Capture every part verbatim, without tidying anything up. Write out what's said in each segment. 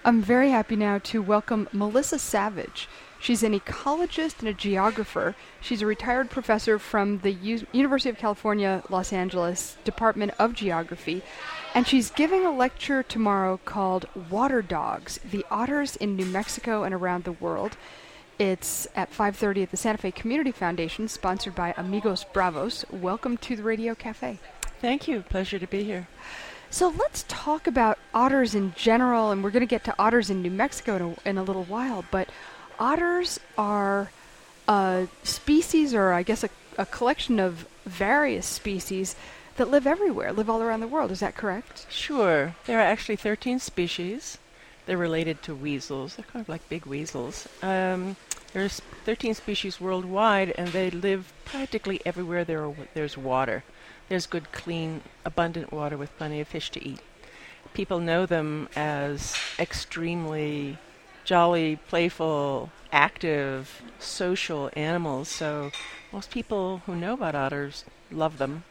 I'm very happy now to welcome Melissa Savage. She's an ecologist and a geographer. She's a retired professor from the U- University of California, Los Angeles Department of Geography, and she's giving a lecture tomorrow called Water Dogs, the Otters in New Mexico and Around the World. It's at five thirty at the Santa Fe Community Foundation, sponsored by Amigos Bravos. Welcome to the Radio Cafe. Thank you. Pleasure to be here. So let's talk about otters in general, and we're going to get to otters in New Mexico in a, in a little while, but otters are a species, or I guess a, a collection of various species that live everywhere, live all around the world. Is that correct? Sure. There are actually thirteen species. They're related to weasels. They're kind of like big weasels. Um, there's thirteen species worldwide, and they live practically everywhere there are, there's water. There's good, clean, abundant water with plenty of fish to eat. People know them as extremely jolly, playful, active, social animals, so most people who know about otters love them.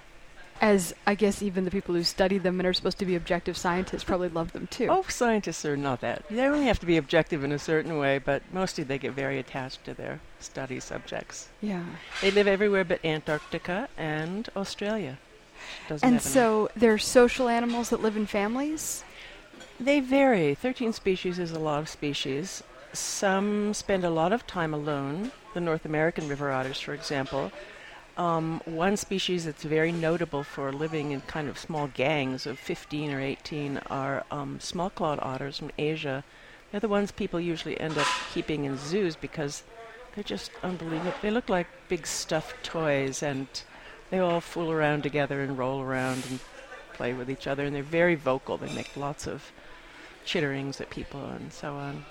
As I guess even the people who study them and are supposed to be objective scientists probably love them too. Oh, scientists are not that. They only have to be objective in a certain way, but mostly they get very attached to their study subjects. Yeah. They live everywhere but Antarctica and Australia. Doesn't And have any- so they're social animals that live in families? They vary. thirteen species is a lot of species. Some spend a lot of time alone. The North American river otters, for example. Um, one species that's very notable for living in kind of small gangs of fifteen or eighteen are um, small-clawed otters from Asia. They're the ones people usually end up keeping in zoos because they're just unbelievable. They look like big stuffed toys, and they all fool around together and roll around and play with each other, and they're very vocal. They make lots of chitterings at people and so on.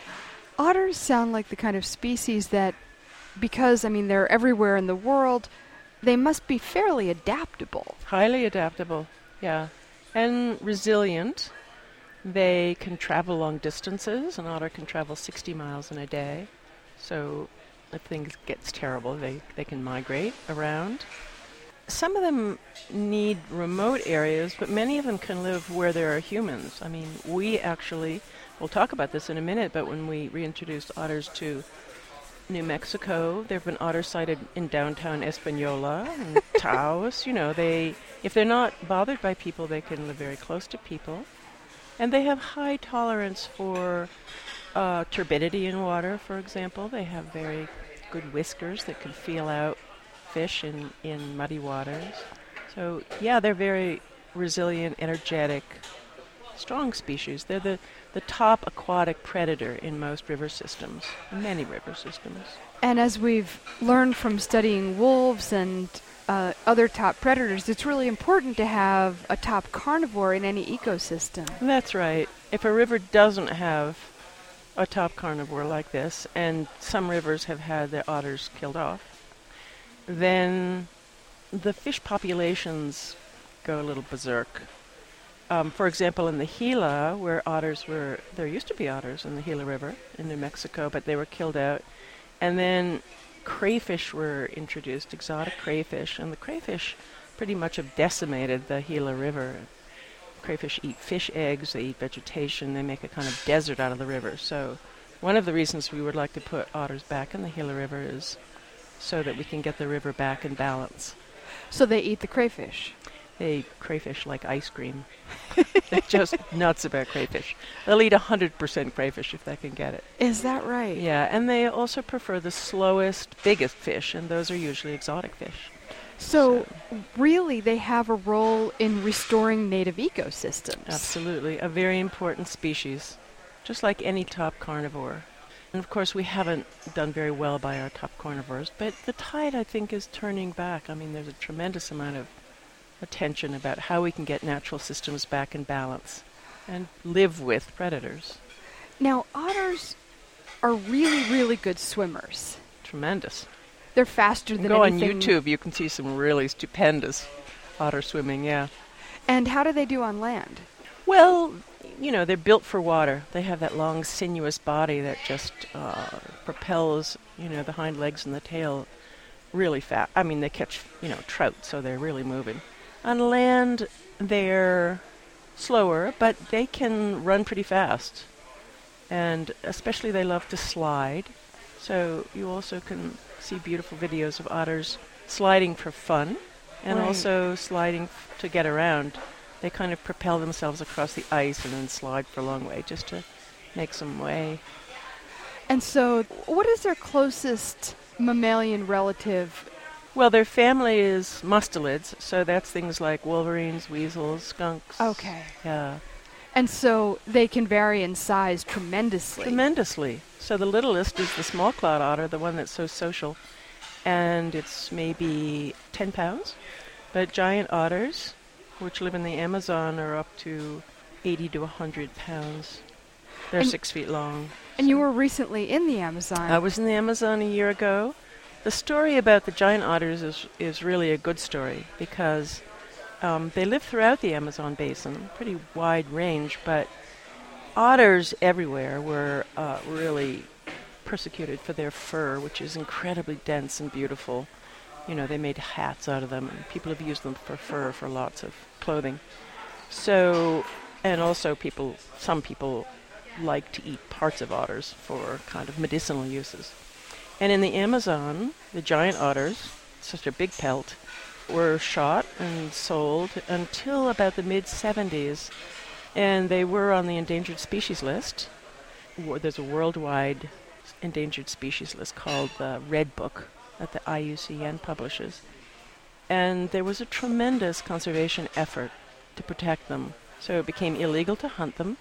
Otters sound like the kind of species that, because, I mean, they're everywhere in the world, they must be fairly adaptable. Highly adaptable, yeah. And resilient. They can travel long distances. An otter can travel sixty miles in a day. So if things gets terrible, they, they can migrate around. Some of them need remote areas, but many of them can live where there are humans. I mean, we actually, we'll talk about this in a minute, but when we reintroduced otters to New Mexico, there have been otters sighted in downtown Espanola and Taos. You know, they, if they're not bothered by people, they can live very close to people. And they have high tolerance for uh, turbidity in water, for example. They have very good whiskers that can feel out fish in, in muddy waters. So, yeah, they're very resilient, energetic, strong species. They're the, the top aquatic predator in most river systems, many river systems. And as we've learned from studying wolves and uh, other top predators, it's really important to have a top carnivore in any ecosystem. That's right. If a river doesn't have a top carnivore like this, and some rivers have had their otters killed off, then the fish populations go a little berserk. Um, for example, in the Gila, where otters were, there used to be otters in the Gila River in New Mexico, but they were killed out. And then crayfish were introduced, exotic crayfish, and the crayfish pretty much have decimated the Gila River. Crayfish eat fish eggs, they eat vegetation, they make a kind of desert out of the river. So one of the reasons we would like to put otters back in the Gila River is so that we can get the river back in balance. So they eat the crayfish. They eat crayfish like ice cream. They're just nuts about crayfish. They'll eat one hundred percent crayfish if they can get it. Is that right? Yeah, and they also prefer the slowest, biggest fish, and those are usually exotic fish. So, so really they have a role in restoring native ecosystems. Absolutely. A very important species, just like any top carnivore. And of course, we haven't done very well by our top carnivores, but the tide, I think, is turning back. I mean, there's a tremendous amount of attention about how we can get natural systems back in balance and live with predators. Now, otters are really, really good swimmers. Tremendous. They're faster than Go anything. on YouTube, you can see some really stupendous otter swimming, yeah. And how do they do on land? Well, you know, they're built for water. They have that long, sinuous body that just uh, propels, you know, the hind legs and the tail really fast. I mean, they catch, you know, trout, so they're really moving. On land, they're slower, but they can run pretty fast. And especially they love to slide. So you also can see beautiful videos of otters sliding for fun and Right. also sliding f- to get around. They kind of propel themselves across the ice and then slide for a long way just to make some way. And so, what is their closest mammalian relative? Well, their family is mustelids, so that's things like wolverines, weasels, skunks. Okay. Yeah. And so they can vary in size tremendously. Tremendously. So the littlest is the small clawed otter, the one that's so social, and it's maybe ten pounds. But giant otters, which live in the Amazon, are up to eighty to one hundred pounds. They're And- six feet long. And you were recently in the Amazon. I was in the Amazon a year ago. The story about the giant otters is, is really a good story because um, they live throughout the Amazon basin, pretty wide range, but otters everywhere were uh, really persecuted for their fur, which is incredibly dense and beautiful. You know, they made hats out of them, and people have used them for fur for lots of clothing. So, and also people, some people like to eat parts of otters for kind of medicinal uses. And in the Amazon, the giant otters, such a big pelt, were shot and sold until about the mid seventies. And they were on the endangered species list. Wo- There's a worldwide endangered species list called the Red Book that the I U C N publishes. And there was a tremendous conservation effort to protect them. So it became illegal to hunt them,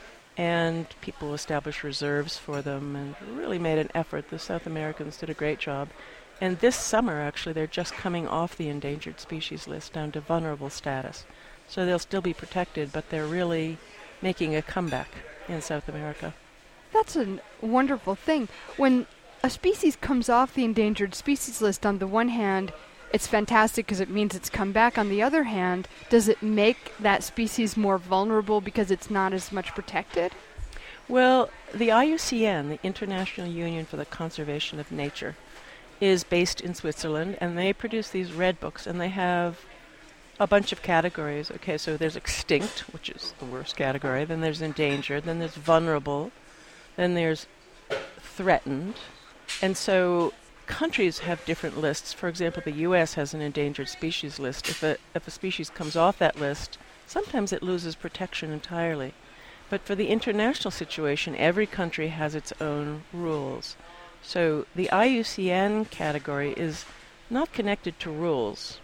and people established reserves for them and really made an effort. The South Americans did a great job. And this summer, actually, they're just coming off the endangered species list down to vulnerable status. So they'll still be protected, but they're really making a comeback in South America. That's a wonderful thing. When a species comes off the endangered species list, on the one hand, it's fantastic because it means it's come back. On the other hand, does it make that species more vulnerable because it's not as much protected? Well, the I U C N, the International Union for the Conservation of Nature, is based in Switzerland, and they produce these red books, and they have a bunch of categories. Okay, so there's extinct, which is the worst category, then there's endangered, then there's vulnerable, then there's threatened. And so countries have different lists. For example, the U S has an endangered species list. If a, if a species comes off that list, sometimes it loses protection entirely. But for the international situation, every country has its own rules. So the I U C N category is not connected to rules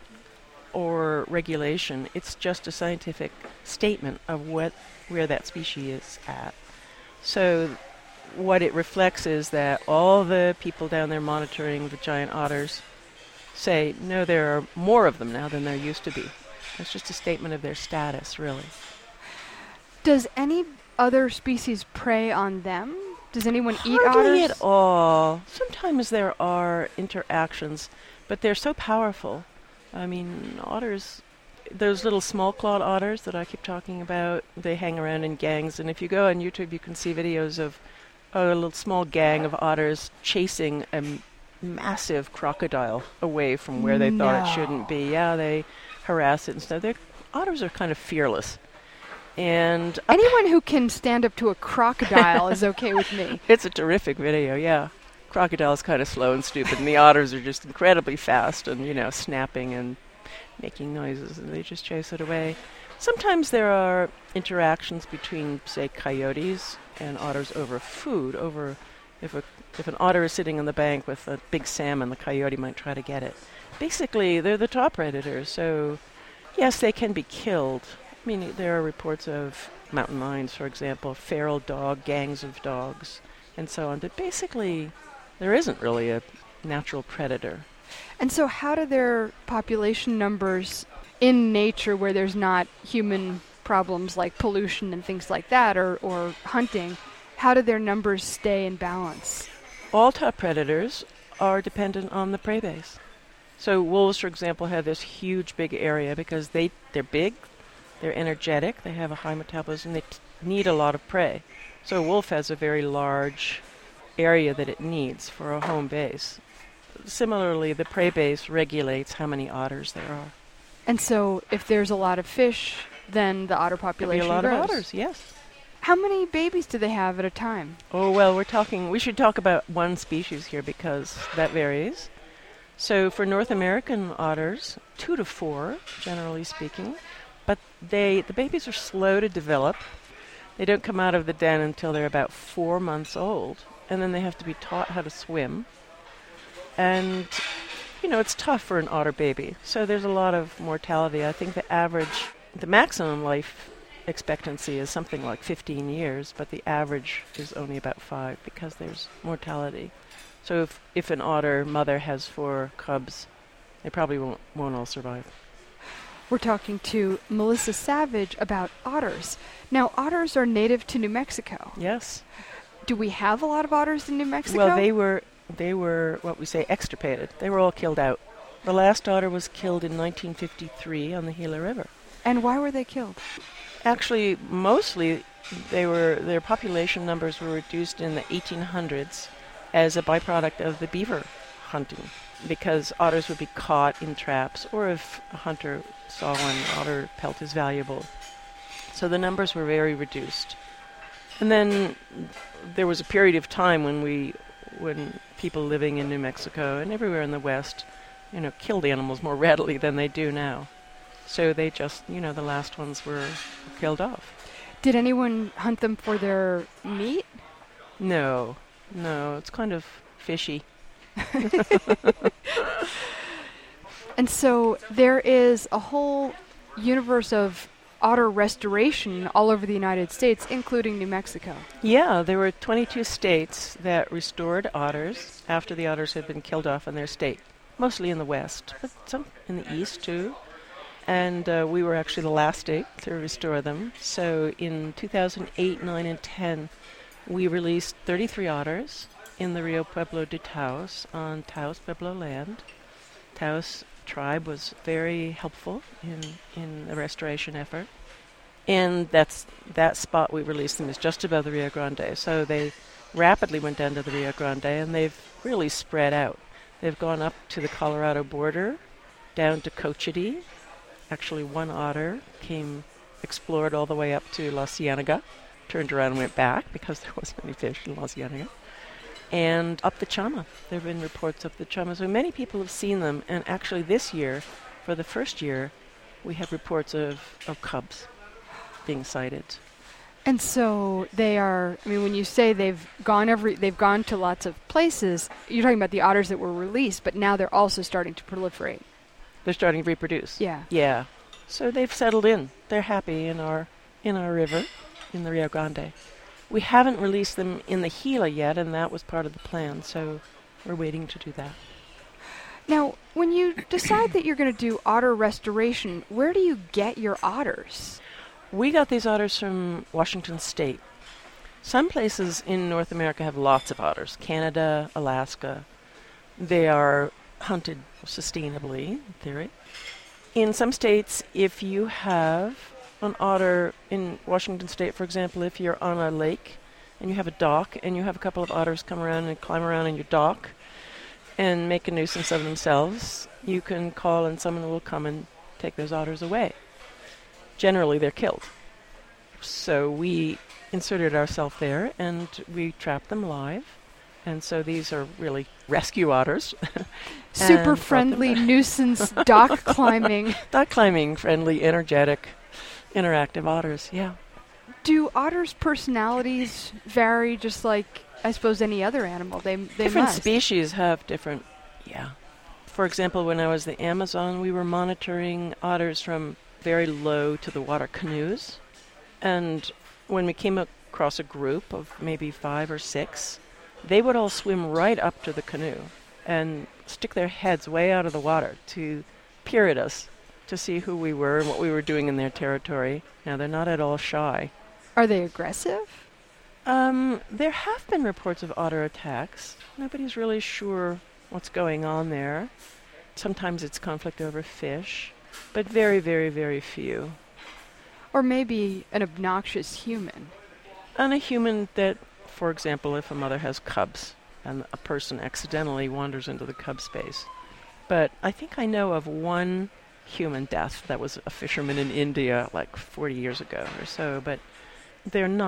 or regulation. It's just a scientific statement of what where that species is at. So what it reflects is that all the people down there monitoring the giant otters say, no, there are more of them now than there used to be. It's just a statement of their status, really. Does any other species prey on them? Does anyone eat Hardly otters? at all. Sometimes there are interactions, but they're so powerful. I mean, otters, those little small-clawed otters that I keep talking about, they hang around in gangs, and if you go on YouTube, you can see videos of a little small gang of otters chasing a m- massive crocodile away from where they thought it No. shouldn't be. Yeah, they harass it and stuff. They're, otters are kind of fearless. And up- Anyone who can stand up to a crocodile is okay with me. it's a terrific video, yeah. Crocodile's kind of slow and stupid, and the otters are just incredibly fast and, you know, snapping and making noises, and they just chase it away. Sometimes there are interactions between, say, coyotes and otters over food. Over if a if an otter is sitting on the bank with a big salmon, the coyote might try to get it. Basically, they're the top predators, so yes, they can be killed. I mean, there are reports of mountain lions, for example, feral dog gangs of dogs, and so on. But basically, there isn't really a natural predator. And so how do their population numbers in nature, where there's not human problems like pollution and things like that, or, or hunting, how do their numbers stay in balance? All top predators are dependent on the prey base. So wolves, for example, have this huge big area because they, they're big, they're energetic, they have a high metabolism, they t- need a lot of prey. So a wolf has a very large area that it needs for a home base. Similarly, the prey base regulates how many otters there are. And so if there's a lot of fish, then the otter Could be population a lot grows. of otters, yes. How many babies do they have at a time? Oh, well, we're talking, we should talk about one species here because that varies. So for North American otters, two to four, generally speaking, but they the babies are slow to develop. They don't come out of the den until they're about four months old, and then they have to be taught how to swim. And, you know, it's tough for an otter baby, so there's a lot of mortality. I think the average, the maximum life expectancy is something like fifteen years, but the average is only about five because there's mortality. So if, if an otter mother has four cubs, they probably won't, won't all survive. We're talking to Melissa Savage about otters. Now, otters are native to New Mexico. Yes. Do we have a lot of otters in New Mexico? Well, they were they were what we say extirpated. They were all killed out. The last otter was killed in nineteen fifty-three on the Gila River. And why were they killed? Actually, mostly they were their population numbers were reduced in the eighteen hundreds as a byproduct of the beaver hunting, because otters would be caught in traps, or if a hunter saw one, otter pelt is valuable. So the numbers were very reduced. And then there was a period of time when we, when people living in New Mexico and everywhere in the West, you know, killed animals more readily than they do now. So they just, you know, the last ones were killed off. Did anyone hunt them for their meat? No, no, it's kind of fishy. And so there is a whole universe of otter restoration all over the United States, including New Mexico. Yeah, there were twenty-two states that restored otters after the otters had been killed off in their state, mostly in the West, but some in the East too. And uh, we were actually the last state to restore them. So in two thousand eight, nine, and ten, we released thirty-three otters in the Rio Pueblo de Taos on Taos Pueblo land. Taos tribe was very helpful in, in the restoration effort. And that's that spot we released them is just above the Rio Grande. So they rapidly went down to the Rio Grande, and they've really spread out. They've gone up to the Colorado border, down to Cochiti. Actually, one otter came, explored all the way up to La Cienega, turned around and went back because there wasn't any fish in La Cienega, and up the Chama. There have been reports up the Chama. So many people have seen them, and actually this year, for the first year, we have reports of, of cubs being sighted. And so they are, I mean, when you say they've gone every, they've gone to lots of places, you're talking about the otters that were released, but now they're also starting to proliferate. They're starting to reproduce. Yeah. Yeah. So they've settled in. They're happy in our in our river, in the Rio Grande. We haven't released them in the Gila yet, and that was part of the plan, so we're waiting to do that. Now, when you decide that you're going to do otter restoration, where do you get your otters? We got these otters from Washington State. Some places in North America have lots of otters. Canada, Alaska. They are hunted sustainably, in theory. In some states, if you have an otter, in Washington State, for example, if you're on a lake and you have a dock and you have a couple of otters come around and climb around in your dock and make a nuisance of themselves, you can call and someone will come and take those otters away. Generally, they're killed. So we inserted ourselves there and we trapped them live. And so these are really rescue otters. Super friendly nuisance dock climbing. Dock climbing, friendly, energetic, interactive otters, yeah. Do otters' personalities vary just like, I suppose, any other animal? They, they Different must. species have different, yeah. For example, when I was in the Amazon, we were monitoring otters from very low to the water canoes. And when we came across a group of maybe five or six, they would all swim right up to the canoe and stick their heads way out of the water to peer at us to see who we were and what we were doing in their territory. Now, they're not at all shy. Are they aggressive? Um, there have been reports of otter attacks. Nobody's really sure what's going on there. Sometimes it's conflict over fish, but very, very, very few. Or maybe an obnoxious human. And a human that, for example, if a mother has cubs and a person accidentally wanders into the cub space. But I think I know of one human death that was a fisherman in India like forty years ago or so, but they're not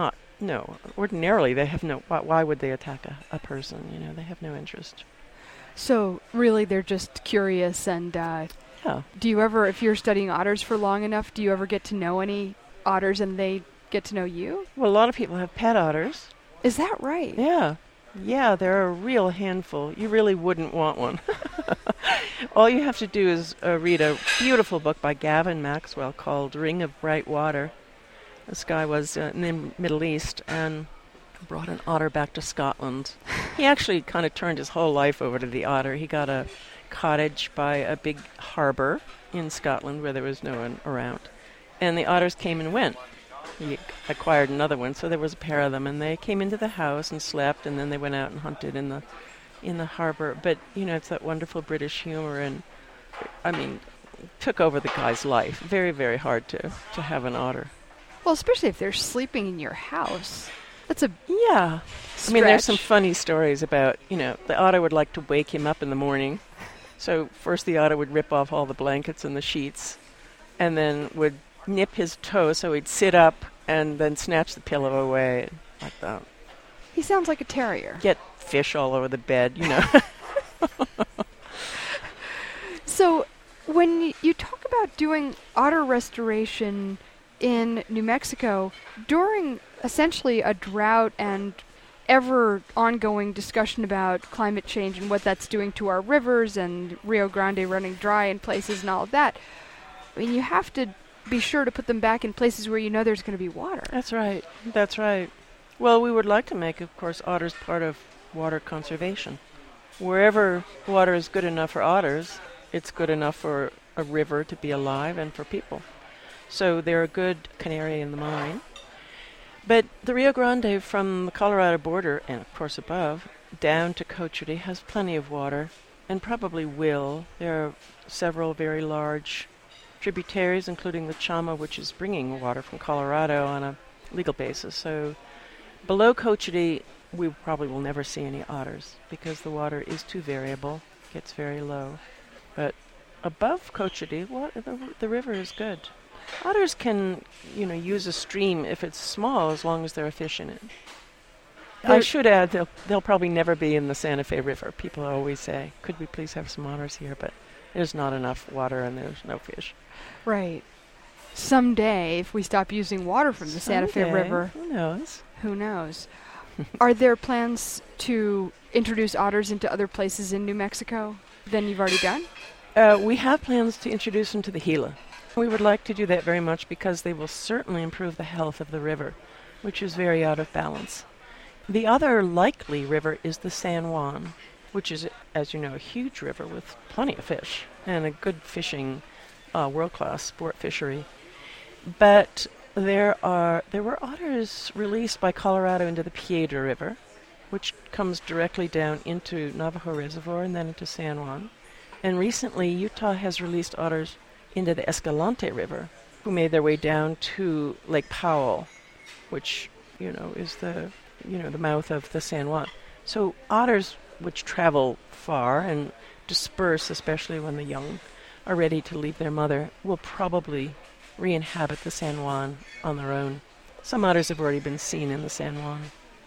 No. Ordinarily, they have no... Why, why would they attack a, a person? You know, they have no interest. So really, they're just curious. And uh, Yeah. do you ever, if you're studying otters for long enough, do you ever get to know any otters and they get to know you? Well, a lot of people have pet otters. Is that right? Yeah. Yeah, they're a real handful. You really wouldn't want one. All you have to do is uh, read a beautiful book by Gavin Maxwell called Ring of Bright Water. This guy was uh, in the Middle East and brought an otter back to Scotland. He actually kind of turned his whole life over to the otter. He got a cottage by a big harbor in Scotland where there was no one around. And the otters came and went. He acquired another one, so there was a pair of them, and they came into the house and slept, and then they went out and hunted in the in the harbor. But, you know, it's that wonderful British humor, and, I mean, took over the guy's life. Very, very hard to, to have an otter. Well, especially if they're sleeping in your house. That's a Yeah. stretch. I mean, there's some funny stories about, you know, the otter would like to wake him up in the morning. So first the otter would rip off all the blankets and the sheets, and then would nip his toe so he'd sit up and then snatch the pillow away like that. He sounds like a terrier. Get fish all over the bed, you know. So when y- you talk about doing otter restoration in New Mexico during essentially a drought and ever ongoing discussion about climate change and what that's doing to our rivers and Rio Grande running dry in places and all of that, I mean, you have to be sure to put them back in places where you know there's going to be water. That's right. That's right. Well, we would like to make, of course, otters part of water conservation. Wherever water is good enough for otters, it's good enough for a river to be alive and for people. So they're a good canary in the mine. But the Rio Grande from the Colorado border, and of course above, down to Cochiti has plenty of water, and probably will. There are several very large tributaries, including the Chama, which is bringing water from Colorado on a legal basis. So below Cochiti, we probably will never see any otters because the water is too variable, gets very low. But above Cochiti, what, the, the river is good. Otters can, you know, use a stream if it's small as long as there are fish in it. I should add, they'll, they'll probably never be in the Santa Fe River. People always say, could we please have some otters here? But there's not enough water and there's no fish. Right. Someday, if we stop using water from the Santa Fe Someday, River, who knows? who knows? Are there plans to introduce otters into other places in New Mexico than you've already done? Uh, we have plans to introduce them to the Gila. We would like to do that very much because they will certainly improve the health of the river, which is very out of balance. The other likely river is the San Juan, which is, as you know, a huge river with plenty of fish and a good fishing, uh, world-class sport fishery. But there are there were otters released by Colorado into the Piedra River, which comes directly down into Navajo Reservoir and then into San Juan. And recently, Utah has released otters into the Escalante River, who made their way down to Lake Powell, which, you know, is the, you know, the mouth of the San Juan. So otters, which travel far and disperse, especially when the young are ready to leave their mother, will probably re-inhabit the San Juan on their own. Some otters have already been seen in the San Juan.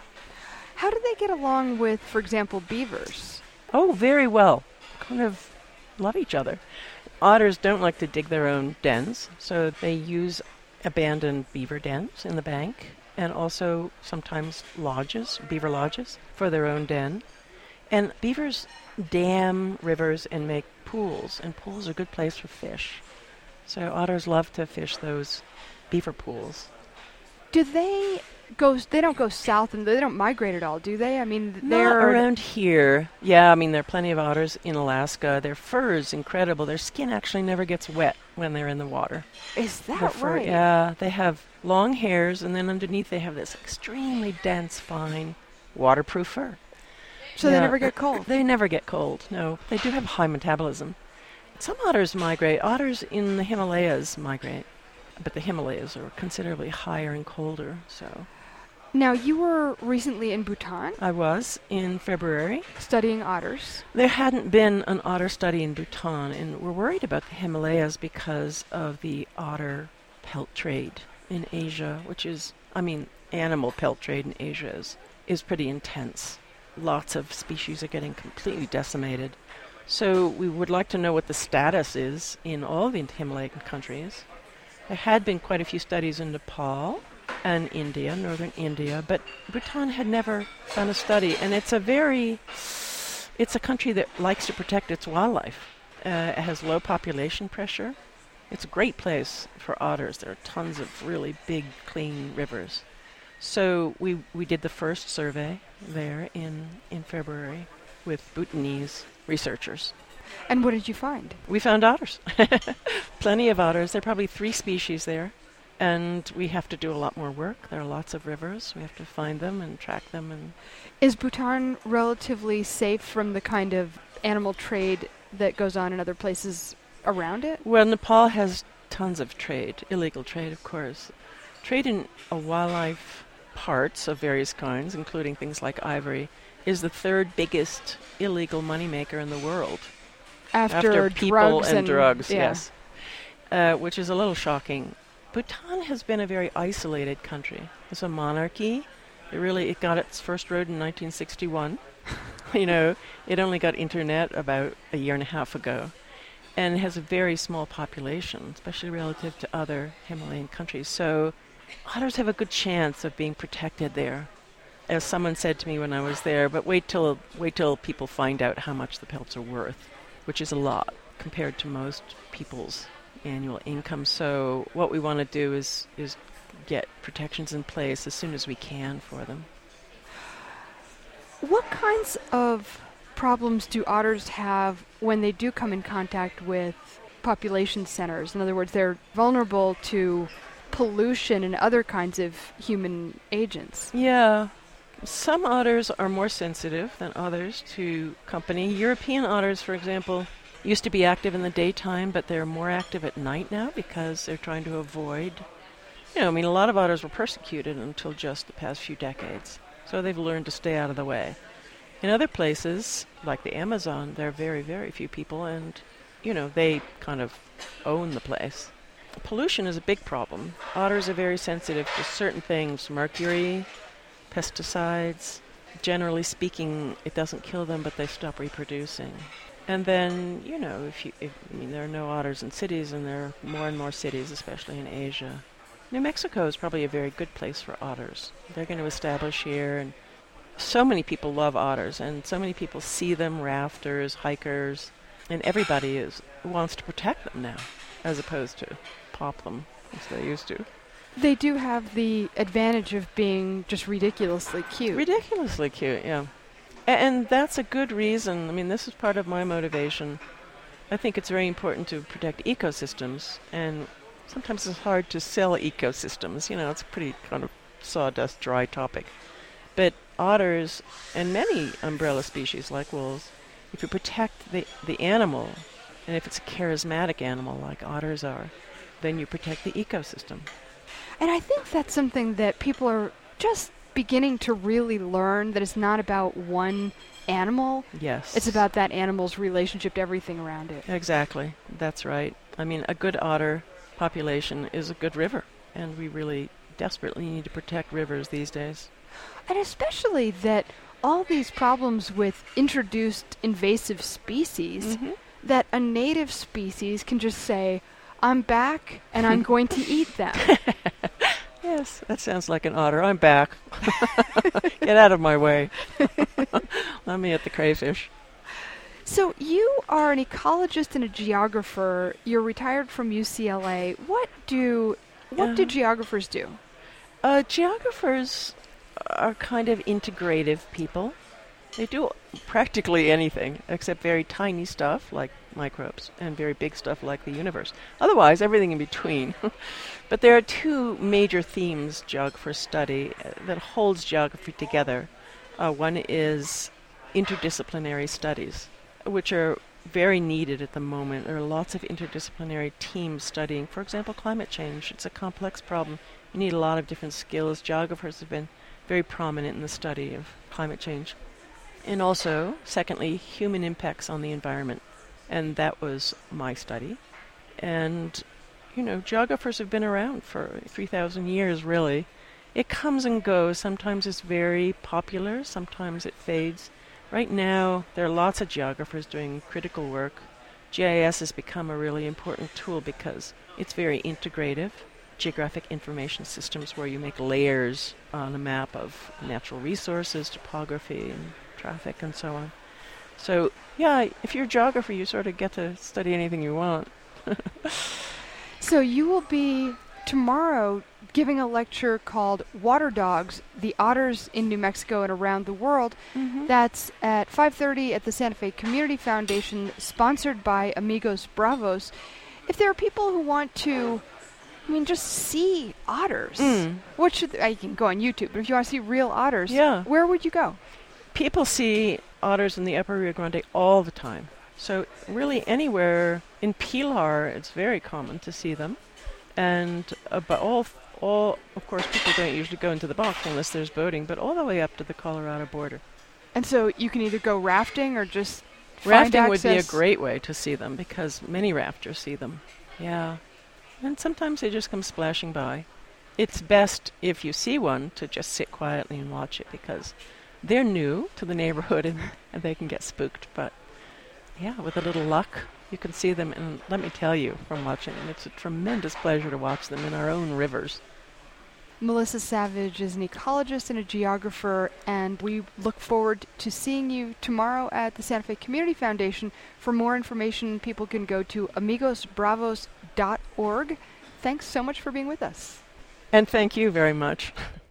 How do they get along with, for example, beavers? Oh, very well. Kind of love each other. Otters don't like to dig their own dens, so they use abandoned beaver dens in the bank and also sometimes lodges, beaver lodges, for their own den. And beavers dam rivers and make pools, and pools are a good place for fish. So otters love to fish those beaver pools. Do they go, they don't go south and they don't migrate at all, do they? I mean, Not they're around here. Yeah, I mean, there are plenty of otters in Alaska. Their fur is incredible. Their skin actually never gets wet when they're in the water. Is Their that fur- right? Yeah, they have long hairs, and then underneath they have this extremely dense, fine, waterproof fur. So they Yeah, never get cold. They never get cold, no. They do have high metabolism. Some otters migrate. Otters in the Himalayas migrate, but the Himalayas are considerably higher and colder, so... Now, you were recently in Bhutan I was in February. studying otters. There hadn't been an otter study in Bhutan, and we're worried about the Himalayas because of the otter pelt trade in Asia, which is, I mean, animal pelt trade in Asia is, is pretty intense. Lots of species are getting completely decimated. So we would like to know what the status is in all the Himalayan countries. There had been quite a few studies in Nepal and India, northern India, but Bhutan had never done a study, and it's a very, it's a country that likes to protect its wildlife. Uh, it has low population pressure. It's a great place for otters. There are tons of really big, clean rivers. So we we did the first survey there in, in February with Bhutanese researchers. And what did you find? We found otters. Plenty of otters. There are probably three species there. And we have to do a lot more work. There are lots of rivers. We have to find them and track them. And is Bhutan relatively safe from the kind of animal trade that goes on in other places around it? Well, Nepal has tons of trade, illegal trade, of course. Trade in uh, wildlife parts of various kinds, including things like ivory, is the third biggest illegal moneymaker in the world. After, After people drugs and, and drugs, yeah. yes. Uh, which is a little shocking. Bhutan has been a very isolated country. It's a monarchy. It really it got its first road in nineteen sixty-one. You know, it only got internet about a year and a half ago. And it has a very small population, especially relative to other Himalayan countries. So otters have a good chance of being protected there. As someone said to me when I was there, but wait till wait till people find out how much the pelts are worth, which is a lot compared to most people's annual income. So what we want to do is is get protections in place as soon as we can for them. What kinds of problems do otters have when they do come in contact with population centers? In other words, they're vulnerable to pollution and other kinds of human agents. Yeah. Some otters are more sensitive than others to company. European otters, for example, used to be active in the daytime, but they're more active at night now because they're trying to avoid... You know, I mean, a lot of otters were persecuted until just the past few decades. So they've learned to stay out of the way. In other places, like the Amazon, there are very, very few people, and, you know, they kind of own the place. Pollution is a big problem. Otters are very sensitive to certain things, mercury, pesticides. Generally speaking, it doesn't kill them, but they stop reproducing. And then, you know, if you, if, I mean, there are no otters in cities, and there are more and more cities, especially in Asia. New Mexico is probably a very good place for otters. They're going to establish here, and so many people love otters, and so many people see them, rafters, hikers, and everybody is wants to protect them now, as opposed to pop them, as they used to. They do have the advantage of being just ridiculously cute. Ridiculously cute, yeah. A- and that's a good reason. I mean, this is part of my motivation. I think it's very important to protect ecosystems, and sometimes it's hard to sell ecosystems. You know, it's a pretty kind of sawdust, dry topic. But otters and many umbrella species like wolves, if you protect the, the animal, and if it's a charismatic animal like otters are, then you protect the ecosystem. And I think that's something that people are just beginning to really learn, that it's not about one animal. Yes. It's about that animal's relationship to everything around it. Exactly. That's right. I mean, a good otter population is a good river, and we really desperately need to protect rivers these days. And especially that all these problems with introduced invasive species, Mm-hmm. that a native species can just say, I'm back and I'm going to eat them. Yes, that sounds like an otter. I'm back. Get out of my way. Let me at the crayfish. So you are an ecologist and a geographer. You're retired from U C L A. What do what do Uh, geographers do? Uh, geographers are kind of integrative people. They do practically anything except very tiny stuff like microbes and very big stuff like the universe. Otherwise, everything in between. But there are two major themes geographers study uh, that holds geography together. Uh, one is interdisciplinary studies, which are very needed at the moment. There are lots of interdisciplinary teams studying, for example, climate change. It's a complex problem. You need a lot of different skills. Geographers have been very prominent in the study of climate change. And also, secondly, human impacts on the environment. And that was my study. And, you know, geographers have been around for three thousand years, really. It comes and goes. Sometimes it's very popular, sometimes it fades. Right now, there are lots of geographers doing critical work. G I S has become a really important tool because it's very integrative. Geographic information systems where you make layers on a map of natural resources, topography, and traffic, and so on. So, yeah, if you're a geographer, you sort of get to study anything you want. So you will be tomorrow giving a lecture called Water Dogs, the Otters in New Mexico and Around the World. Mm-hmm. That's at five thirty at the Santa Fe Community Foundation, sponsored by Amigos Bravos. If there are people who want to, I mean, just see otters, Mm. what should, I can go on YouTube, but if you want to see real otters, Yeah. where would you go? People see otters in the upper Rio Grande all the time. So really anywhere in Pilar, it's very common to see them. And uh, but all, all, of course, people don't usually go into the box unless there's boating, but all the way up to the Colorado border. And so you can either go rafting or just find Rafting would be a access- great way to see them because many rafters see them. Yeah. And sometimes they just come splashing by. It's best if you see one to just sit quietly and watch it because they're new to the neighborhood and, and they can get spooked. But yeah, with a little luck, you can see them. And let me tell you from watching them, it's a tremendous pleasure to watch them in our own rivers. Melissa Savage is an ecologist and a geographer, and we look forward to seeing you tomorrow at the Santa Fe Community Foundation. For more information, people can go to amigos bravos dot org. Thanks so much for being with us. And thank you very much.